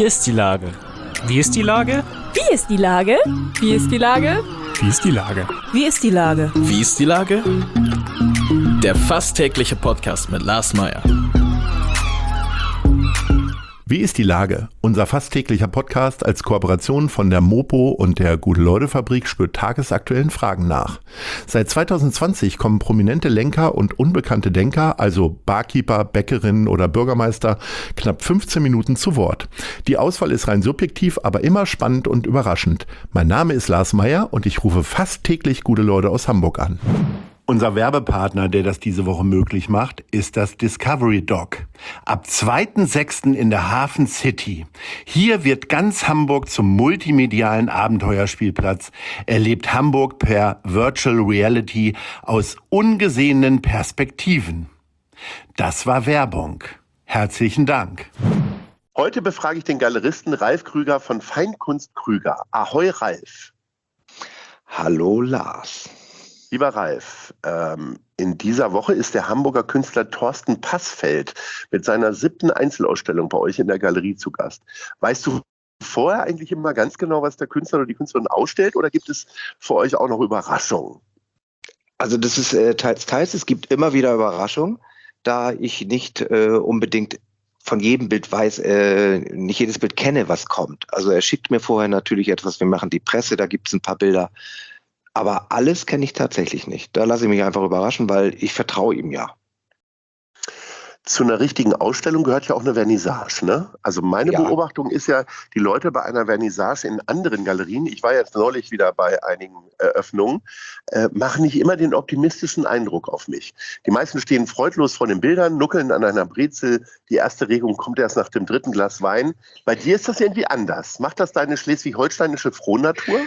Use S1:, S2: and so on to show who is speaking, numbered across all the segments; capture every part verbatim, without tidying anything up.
S1: ist die Lage? Wie ist die Lage?
S2: Wie ist die Lage? Wie ist die Lage?
S1: Wie ist die Lage?
S2: Wie ist die Lage?
S3: Wie ist die Lage? Der fast tägliche Podcast mit Lars Meyer.
S4: Wie ist die Lage? Unser fast täglicher Podcast als Kooperation von der Mopo und der Gute-Leute-Fabrik spürt tagesaktuellen Fragen nach. Seit zwanzig zwanzig kommen prominente Lenker und unbekannte Denker, also Barkeeper, Bäckerinnen oder Bürgermeister, knapp fünfzehn Minuten zu Wort. Die Auswahl ist rein subjektiv, aber immer spannend und überraschend. Mein Name ist Lars Meyer und ich rufe fast täglich gute Leute aus Hamburg an. Unser Werbepartner, der das diese Woche möglich macht, ist das Discovery Dog. Ab zweiten sechsten in der Hafen City. Hier wird ganz Hamburg zum multimedialen Abenteuerspielplatz. Erlebt Hamburg per Virtual Reality aus ungesehenen Perspektiven. Das war Werbung. Herzlichen Dank. Heute befrage ich den Galeristen Ralf Krüger von Feinkunst Krüger. Ahoi Ralf.
S5: Hallo Lars.
S4: Lieber Ralf, ähm, in dieser Woche ist der Hamburger Künstler Thorsten Passfeld mit seiner siebten Einzelausstellung bei euch in der Galerie zu Gast. Weißt du vorher eigentlich immer ganz genau, was der Künstler oder die Künstlerin ausstellt, oder gibt es für euch auch noch Überraschungen?
S5: Also das ist äh, teils, teils. Es gibt immer wieder Überraschungen, da ich nicht äh, unbedingt von jedem Bild weiß, äh, nicht jedes Bild kenne, was kommt. Also er schickt mir vorher natürlich etwas, wir machen die Presse, da gibt es ein paar Bilder. Aber alles kenne ich tatsächlich nicht. Da lasse ich mich einfach überraschen, weil ich vertraue ihm ja.
S4: Zu einer richtigen Ausstellung gehört ja auch eine Vernissage, ne? Also meine ja. Beobachtung ist ja, die Leute bei einer Vernissage in anderen Galerien, ich war jetzt neulich wieder bei einigen Eröffnungen, äh, machen nicht immer den optimistischen Eindruck auf mich. Die meisten stehen freudlos vor den Bildern, nuckeln an einer Brezel, die erste Regung kommt erst nach dem dritten Glas Wein. Bei dir ist das irgendwie anders. Macht das deine schleswig-holsteinische Frohnatur?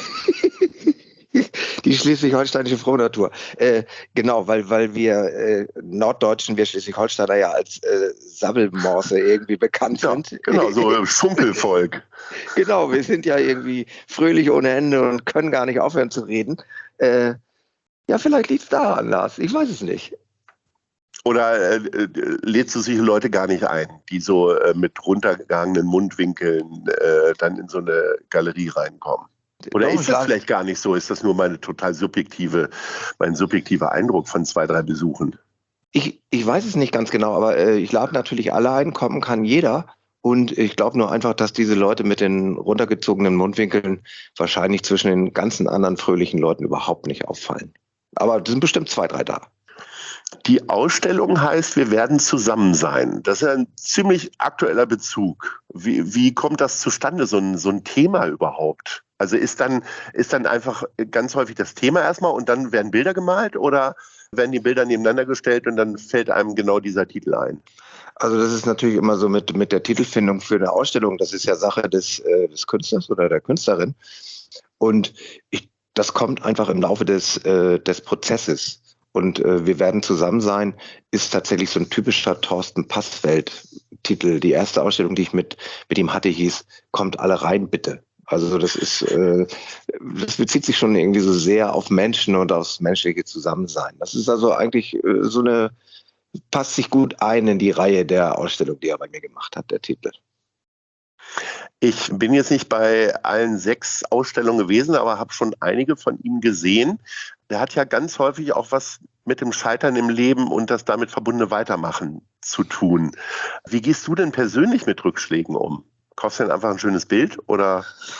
S5: Die schleswig-holsteinische Frohnatur. Äh, genau, weil, weil wir äh, Norddeutschen, wir Schleswig-Holsteiner ja als äh, Sabbelmorse irgendwie bekannt
S4: ja,
S5: sind.
S4: Genau, so Schunkelvolk.
S5: Genau, wir sind ja irgendwie fröhlich ohne Ende und können gar nicht aufhören zu reden. Äh, ja, vielleicht liegt es daran, Lars. Ich weiß es nicht.
S4: Oder äh, lädst du solche Leute gar nicht ein, die so äh, mit runtergehangenen Mundwinkeln äh, dann in so eine Galerie reinkommen? Oder ist das vielleicht gar nicht so? Ist das nur meine total subjektive, mein subjektiver Eindruck von zwei, drei Besuchen?
S5: Ich, ich weiß es nicht ganz genau, aber äh, ich lade natürlich alle ein, kommen kann jeder. Und ich glaube nur einfach, dass diese Leute mit den runtergezogenen Mundwinkeln wahrscheinlich zwischen den ganzen anderen fröhlichen Leuten überhaupt nicht auffallen. Aber es sind bestimmt zwei, drei da.
S4: Die Ausstellung heißt, wir werden zusammen sein. Das ist ein ziemlich aktueller Bezug. Wie, wie kommt das zustande, so ein, so ein Thema überhaupt? Also ist dann, ist dann einfach ganz häufig das Thema erstmal und dann werden Bilder gemalt oder werden die Bilder nebeneinander gestellt und dann fällt einem genau dieser Titel ein?
S5: Also das ist natürlich immer so mit, mit der Titelfindung für eine Ausstellung. Das ist ja Sache des, äh, des Künstlers oder der Künstlerin. Und ich, das kommt einfach im Laufe des, äh, des Prozesses. Und äh, wir werden zusammen sein, ist tatsächlich so ein typischer Thorsten Passfeld-Titel. Die erste Ausstellung, die ich mit, mit ihm hatte, hieß, kommt alle rein, bitte. Also das ist, äh, das bezieht sich schon irgendwie so sehr auf Menschen und aufs menschliche Zusammensein. Das ist also eigentlich äh, so eine, passt sich gut ein in die Reihe der Ausstellung, die er bei mir gemacht hat, der Titel.
S4: Ich bin jetzt nicht bei allen sechs Ausstellungen gewesen, aber habe schon einige von ihm gesehen. Der hat ja ganz häufig auch was mit dem Scheitern im Leben und das damit verbundene Weitermachen zu tun. Wie gehst du denn persönlich mit Rückschlägen um? Kaufst du denn einfach ein schönes Bild oder?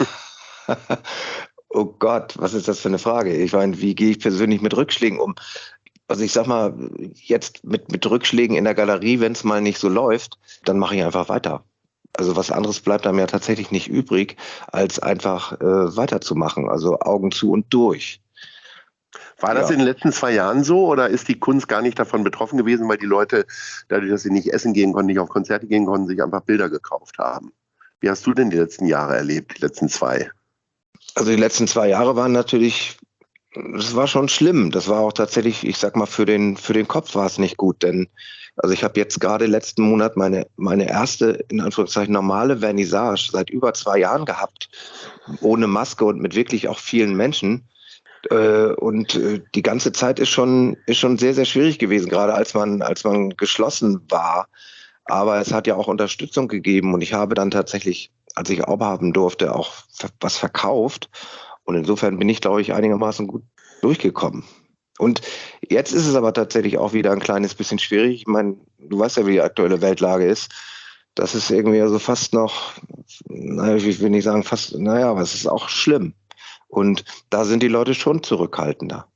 S5: Oh Gott, was ist das für eine Frage? Ich meine, wie gehe ich persönlich mit Rückschlägen um? Also ich sag mal, jetzt mit, mit Rückschlägen in der Galerie, wenn es mal nicht so läuft, dann mache ich einfach weiter. Also was anderes bleibt einem ja tatsächlich nicht übrig, als einfach äh, weiterzumachen. Also Augen zu und durch.
S4: War das ja in den letzten zwei Jahren so oder ist die Kunst gar nicht davon betroffen gewesen, weil die Leute, dadurch, dass sie nicht essen gehen konnten, nicht auf Konzerte gehen konnten, sich einfach Bilder gekauft haben? Wie hast du denn die letzten Jahre erlebt, die letzten zwei?
S5: Also die letzten zwei Jahre waren natürlich, das war schon schlimm. Das war auch tatsächlich, ich sag mal, für den, für den Kopf war es nicht gut. Denn also ich habe jetzt gerade letzten Monat meine, meine erste, in Anführungszeichen, normale Vernissage seit über zwei Jahren gehabt. Ohne Maske und mit wirklich auch vielen Menschen. Und die ganze Zeit ist schon, ist schon sehr, sehr schwierig gewesen, gerade als man, als man geschlossen war. Aber es hat ja auch Unterstützung gegeben und ich habe dann tatsächlich, als ich Auber haben durfte, auch was verkauft. Und insofern bin ich, glaube ich, einigermaßen gut durchgekommen. Und jetzt ist es aber tatsächlich auch wieder ein kleines bisschen schwierig. Ich meine, du weißt ja, wie die aktuelle Weltlage ist. Das ist irgendwie also fast noch, naja, ich will nicht sagen fast, naja, aber es ist auch schlimm. Und da sind die Leute schon zurückhaltender.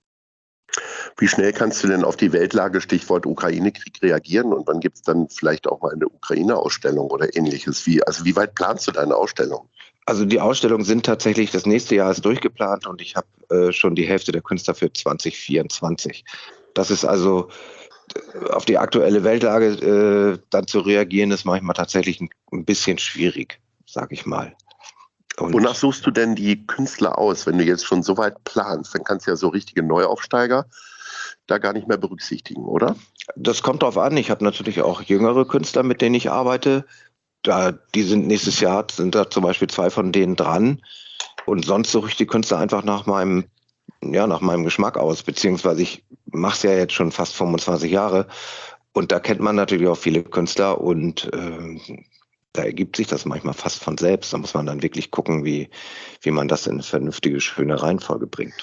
S6: Wie schnell kannst du denn auf die Weltlage, Stichwort Ukraine-Krieg, reagieren? Und wann gibt es dann vielleicht auch mal eine Ukraine-Ausstellung oder ähnliches? Wie, also wie weit planst du deine Ausstellung?
S5: Also die Ausstellungen sind tatsächlich, das nächste Jahr ist durchgeplant und ich habe äh, schon die Hälfte der Künstler für zwanzig vierundzwanzig. Das ist also, auf die aktuelle Weltlage äh, dann zu reagieren, ist manchmal tatsächlich ein, ein bisschen schwierig, sage ich mal. Und
S6: wonach suchst du denn die Künstler aus, wenn du jetzt schon so weit planst? Dann kannst du ja so richtige Neuaufsteiger da gar nicht mehr berücksichtigen, oder?
S5: Das kommt drauf an. Ich habe natürlich auch jüngere Künstler, mit denen ich arbeite. Da, die sind nächstes Jahr, sind da zum Beispiel zwei von denen dran. Und sonst suche ich die Künstler einfach nach meinem, ja, nach meinem Geschmack aus. Beziehungsweise ich mache es ja jetzt schon fast fünfundzwanzig Jahre. Und da kennt man natürlich auch viele Künstler und äh, da ergibt sich das manchmal fast von selbst. Da muss man dann wirklich gucken, wie, wie man das in eine vernünftige, schöne Reihenfolge bringt.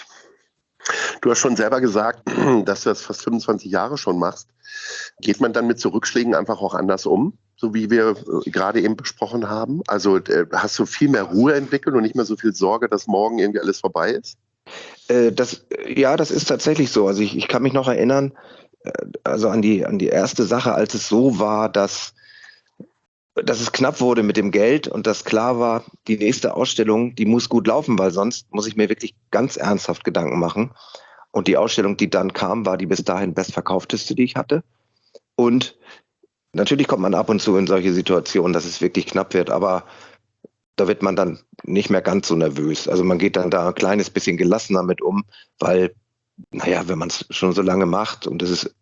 S6: Du hast schon selber gesagt, dass du das fast fünfundzwanzig Jahre schon machst. Geht man dann mit so Rückschlägen einfach auch anders um, so wie wir gerade eben besprochen haben? Also hast du viel mehr Ruhe entwickelt und nicht mehr so viel Sorge, dass morgen irgendwie alles vorbei ist?
S5: Äh, das, ja, das ist tatsächlich so. Also ich, ich kann mich noch erinnern, also an die, an die erste Sache, als es so war, dass dass es knapp wurde mit dem Geld und dass klar war, die nächste Ausstellung, die muss gut laufen, weil sonst muss ich mir wirklich ganz ernsthaft Gedanken machen. Und die Ausstellung, die dann kam, war die bis dahin bestverkaufteste, die ich hatte. Und natürlich kommt man ab und zu in solche Situationen, dass es wirklich knapp wird, aber da wird man dann nicht mehr ganz so nervös. Also man geht dann da ein kleines bisschen gelassener mit um, weil, naja, wenn man es schon so lange macht und es ist,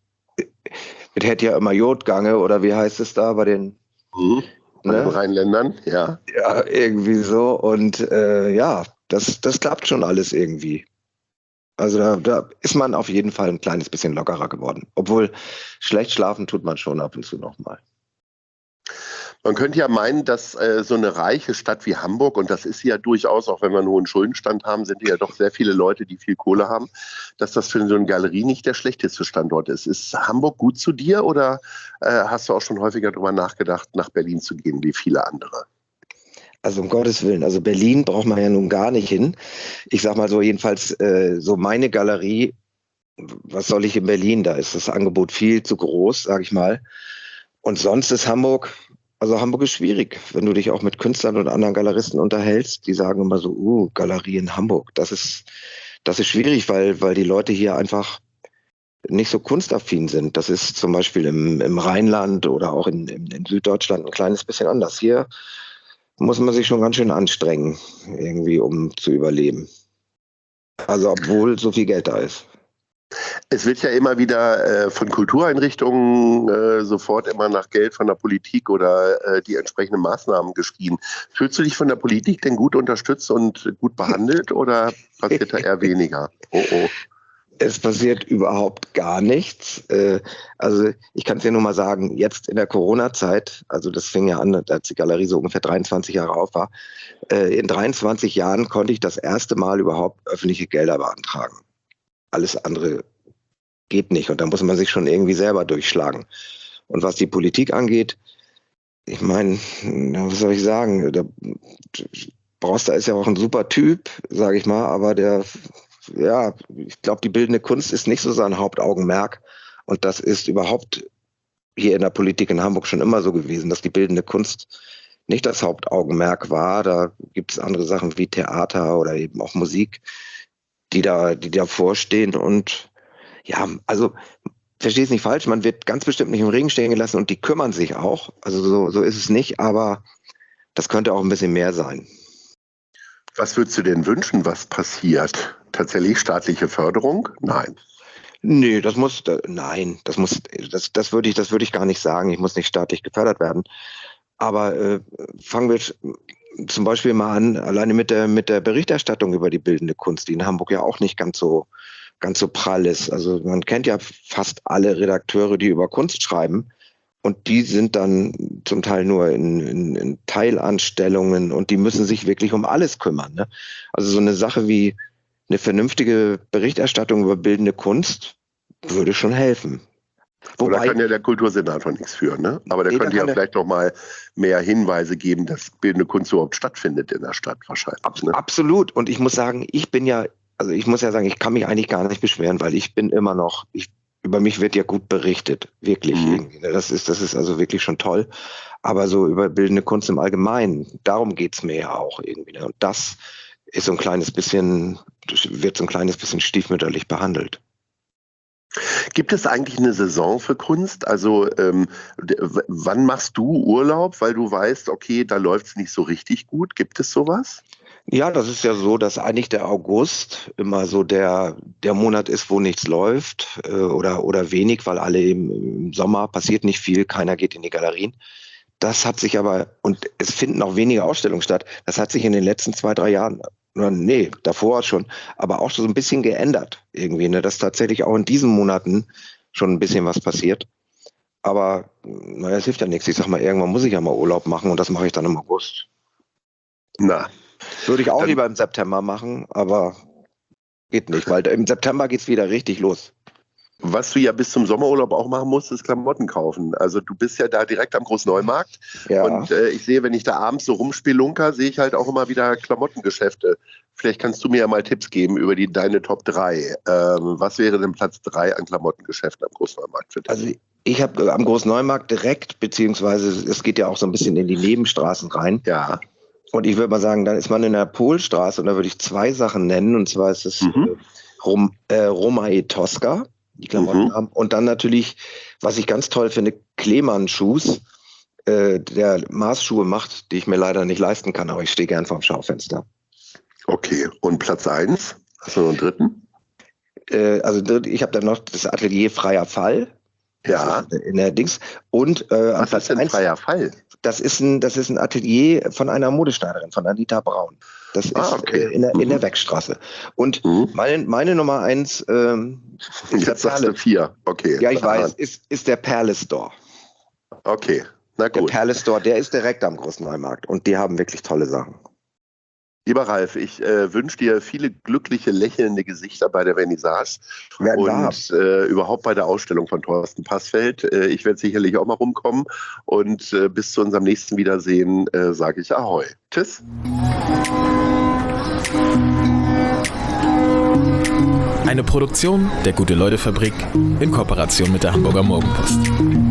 S5: mit hätte ja immer Jodgange oder wie heißt es da bei den
S6: Mhm. Bei den Rheinländern, ja.
S5: Ja, irgendwie so. Und äh, ja, das, das klappt schon alles irgendwie. Also da, da ist man auf jeden Fall ein kleines bisschen lockerer geworden. Obwohl schlecht schlafen tut man schon ab und zu nochmal.
S6: Man könnte ja meinen, dass äh, so eine reiche Stadt wie Hamburg, und das ist sie ja durchaus, auch wenn wir einen hohen Schuldenstand haben, sind ja doch sehr viele Leute, die viel Kohle haben, dass das für so eine Galerie nicht der schlechteste Standort ist. Ist Hamburg gut zu dir oder äh, hast du auch schon häufiger darüber nachgedacht, nach Berlin zu gehen, wie viele andere?
S5: Also um Gottes Willen, also Berlin braucht man ja nun gar nicht hin. Ich sag mal so, jedenfalls äh, so meine Galerie, was soll ich in Berlin? Da ist das Angebot viel zu groß, sag ich mal. Und sonst ist Hamburg... Also Hamburg ist schwierig, wenn du dich auch mit Künstlern und anderen Galeristen unterhältst, die sagen immer so, uh, Galerie in Hamburg. Das ist, das ist schwierig, weil, weil die Leute hier einfach nicht so kunstaffin sind. Das ist zum Beispiel im, im Rheinland oder auch in, in, in Süddeutschland ein kleines bisschen anders. Hier muss man sich schon ganz schön anstrengen, irgendwie, um zu überleben. Also obwohl so viel Geld da ist.
S6: Es wird ja immer wieder äh, von Kultureinrichtungen äh, sofort immer nach Geld von der Politik oder äh, die entsprechenden Maßnahmen geschrien. Fühlst du dich von der Politik denn gut unterstützt und gut behandelt oder passiert da eher weniger? Oh, oh.
S5: Es passiert überhaupt gar nichts. Äh, also ich kann es dir nur mal sagen, jetzt in der Corona-Zeit, also das fing ja an, als die Galerie so ungefähr dreiundzwanzig Jahre auf war, äh, in dreiundzwanzig Jahren konnte ich das erste Mal überhaupt öffentliche Gelder beantragen. Alles andere geht nicht und da muss man sich schon irgendwie selber durchschlagen. Und was die Politik angeht, ich meine, was soll ich sagen, der Broster ist ja auch ein super Typ, sage ich mal, aber der, ja, ich glaube, die bildende Kunst ist nicht so sein Hauptaugenmerk und das ist überhaupt hier in der Politik in Hamburg schon immer so gewesen, dass die bildende Kunst nicht das Hauptaugenmerk war. Da gibt es andere Sachen wie Theater oder eben auch Musik, die da, die davor stehen und ja, also verstehe es nicht falsch, man wird ganz bestimmt nicht im Regen stehen gelassen und die kümmern sich auch, also so, so ist es nicht, aber das könnte auch ein bisschen mehr sein.
S6: Was würdest du denn wünschen, was passiert? Tatsächlich staatliche Förderung? Nein.
S5: Nee, das muss, nein, das muss, das, das würde ich, das würde ich gar nicht sagen, ich muss nicht staatlich gefördert werden, aber äh, fangen wir zum Beispiel mal an, alleine mit der, mit der Berichterstattung über die bildende Kunst, die in Hamburg ja auch nicht ganz so, ganz so prall ist. Also man kennt ja fast alle Redakteure, die über Kunst schreiben. Und die sind dann zum Teil nur in, in, in Teilanstellungen und die müssen sich wirklich um alles kümmern. Ne? Also so eine Sache wie eine vernünftige Berichterstattung über bildende Kunst würde schon helfen.
S6: Wobei, da kann ja der Kultursenator nichts für, ne? Aber der
S5: nee,
S6: könnte ja
S5: der,
S6: vielleicht noch mal mehr Hinweise geben, dass bildende Kunst überhaupt stattfindet in der Stadt wahrscheinlich.
S5: Ab,
S6: ne?
S5: Absolut. Und ich muss sagen, ich bin ja, also ich muss ja sagen, ich kann mich eigentlich gar nicht beschweren, weil ich bin immer noch, ich, über mich wird ja gut berichtet, wirklich.
S6: Mhm.
S5: Irgendwie. Das ist, das ist also wirklich schon toll. Aber so über bildende Kunst im Allgemeinen, darum geht's mir ja auch irgendwie. Ne? Und das ist so ein kleines bisschen, wird so ein kleines bisschen stiefmütterlich behandelt.
S6: Gibt es eigentlich eine Saison für Kunst? Also ähm, d- w- wann machst du Urlaub, weil du weißt, okay, da läuft es nicht so richtig gut? Gibt es sowas?
S5: Ja, das ist ja so, dass eigentlich der August immer so der, der Monat ist, wo nichts läuft äh, oder, oder wenig, weil alle im, im Sommer passiert nicht viel, keiner geht in die Galerien. Das hat sich aber, und es finden auch wenige Ausstellungen statt, das hat sich in den letzten zwei, drei Jahren, nee, davor schon, aber auch so ein bisschen geändert irgendwie, ne, dass tatsächlich auch in diesen Monaten schon ein bisschen was passiert. Aber naja, es hilft ja nichts. Ich sag mal, irgendwann muss ich ja mal Urlaub machen und das mache ich dann im August.
S6: Na,
S5: Würde ich auch
S6: Dann-
S5: lieber im September machen, aber geht nicht, weil im September geht's wieder richtig los.
S6: was du ja bis zum Sommerurlaub auch machen musst, ist Klamotten kaufen. Also du bist ja da direkt am Großneumarkt.
S5: Ja.
S6: Und äh, ich sehe, wenn ich da abends so rumspelunker, sehe ich halt auch immer wieder Klamottengeschäfte. Vielleicht kannst du mir ja mal Tipps geben über die deine Top drei. Ähm, was wäre denn Platz drei an Klamottengeschäften am Großneumarkt für dich?
S5: Also ich habe am Großneumarkt direkt, beziehungsweise es geht ja auch so ein bisschen in die Nebenstraßen rein.
S6: Ja.
S5: Und ich würde mal sagen, dann ist man in der Polstraße und da würde ich zwei Sachen nennen. Und zwar ist es
S6: Mhm.
S5: äh, Rom, äh, Roma e Tosca, die Klamotten
S6: Mhm.
S5: haben. Und dann natürlich, was ich ganz toll finde, Klemann-Schuhs, äh, der Maßschuhe macht, die ich mir leider nicht leisten kann, aber ich stehe gern vorm Schaufenster.
S6: Okay. Und Platz eins? Hast du noch einen dritten?
S5: Äh, also dritt- ich habe dann noch das Atelier Freier Fall.
S6: Ja.
S5: Das ist in der Dings. Und äh, an
S6: Was
S5: Platz
S6: ist denn
S5: eins,
S6: freier Fall?
S5: das ist ein, das ist ein Atelier von einer Modeschneiderin, von Anita Braun. Das ist
S6: Ah, okay.
S5: äh, in, der, in
S6: Mhm.
S5: der Wegstraße. Und
S6: Mhm.
S5: meine, meine Nummer eins ähm, ist der
S6: Jetzt sagst du
S5: Perle.
S6: vier. Okay.
S5: Ja, ich
S6: Aha.
S5: weiß, ist, ist der Perle Store.
S6: Okay. Na
S5: Der
S6: gut.
S5: Perle Store, der ist direkt am Großneumarkt und die haben wirklich tolle Sachen.
S6: Lieber Ralf, ich äh, wünsche dir viele glückliche, lächelnde Gesichter bei der Vernissage
S5: Werden wir haben.
S6: und äh, überhaupt bei der Ausstellung von Thorsten Passfeld. Äh, ich werde sicherlich auch mal rumkommen und äh, bis zu unserem nächsten Wiedersehen äh, sage ich Ahoi. Tschüss.
S3: Eine Produktion der Gute-Leute-Fabrik in Kooperation mit der Hamburger Morgenpost.